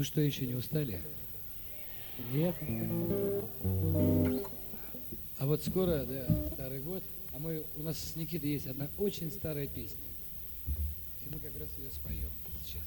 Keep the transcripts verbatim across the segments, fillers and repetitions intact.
Вы что, еще не устали? Нет. А вот скоро, да, старый год, а мы, у нас с Никитой есть одна очень старая песня, и мы как раз ее споем сейчас.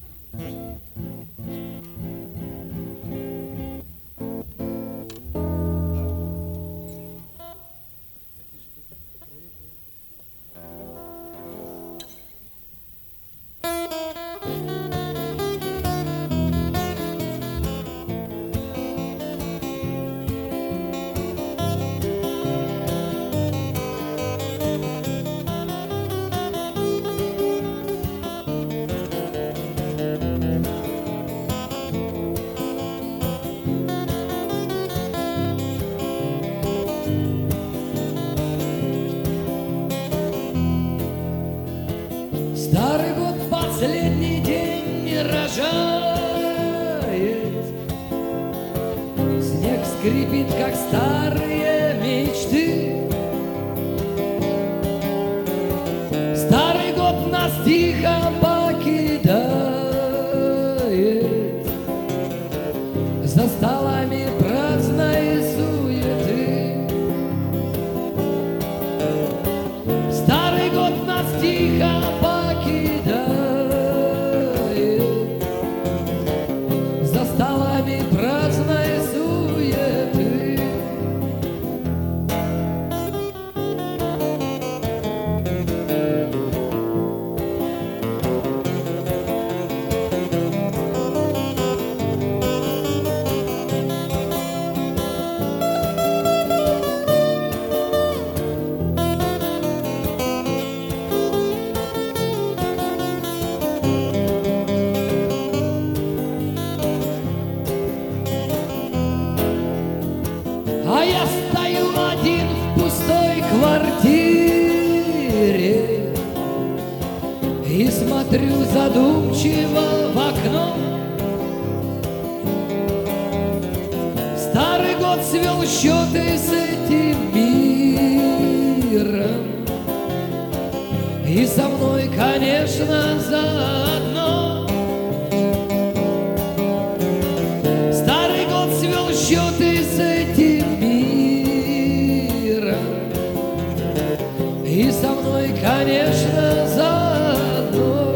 Старый год последний день не рожает, снег скрипит, как старые мечты. Старый год нас тихо покидает за столами праздной суеты. Старый год нас тихо за столами праздной суеты. А я стою один в пустой квартире и смотрю задумчиво в окно. Старый год свел счеты с этим миром, и со мной, конечно, заодно. Старый год свел счеты с этим миром, и со мной, конечно, заодно.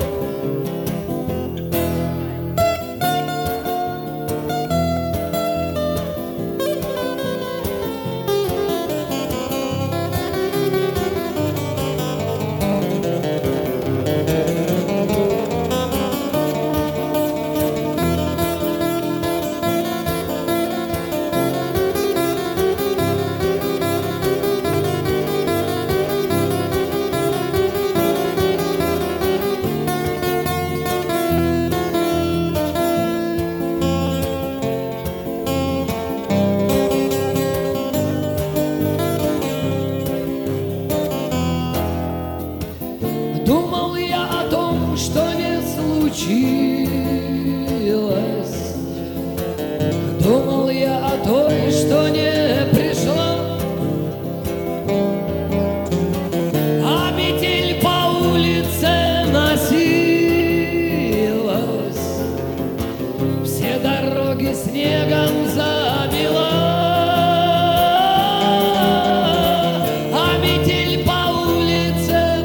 Думал я о том, что не случилось, думал я о той, что не пришла, а метель по улице носилась, все дороги снегом замела. А метель по улице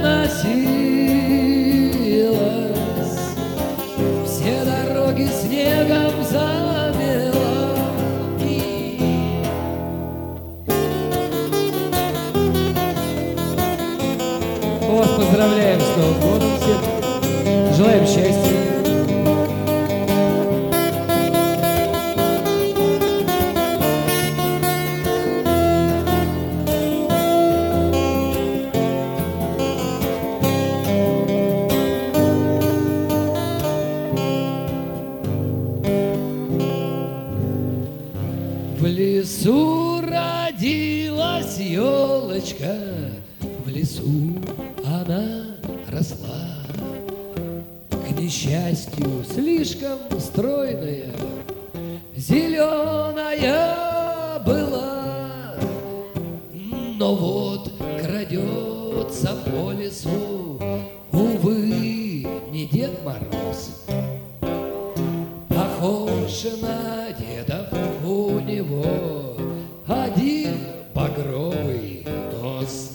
носилась, все дороги снегом замела. Мы вас поздравляем с Новым годом всех. Желаем счастья. В лесу родилась елочка, в лесу она росла. К несчастью, слишком стройная, зеленая была. Но вот крадется по лесу, увы, не Дед Мороз. Похоже, похож на дедов, у него один багровый нос.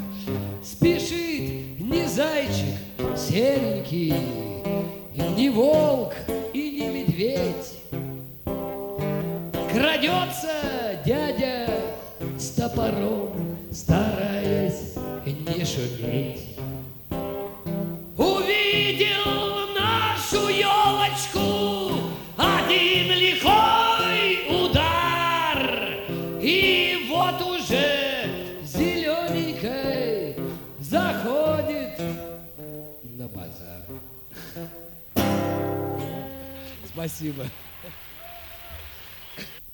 Спешит не зайчик серенький, не волк и не медведь. Крадется дядя с топором, стараясь не шуметь. Увидел нашу елочку один лихой удар, и вот уже зелененькой заходит на базар. Спасибо.